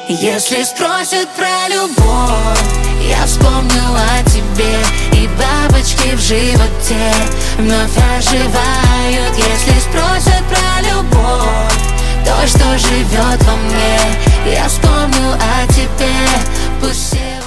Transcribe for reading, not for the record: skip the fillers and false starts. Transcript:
Если спросят про любовь, я вспомню о тебе, и бабочки в животе вновь оживают. Если спросят про любовь, то, что живет во мне, я вспомню о тебе. Пусть все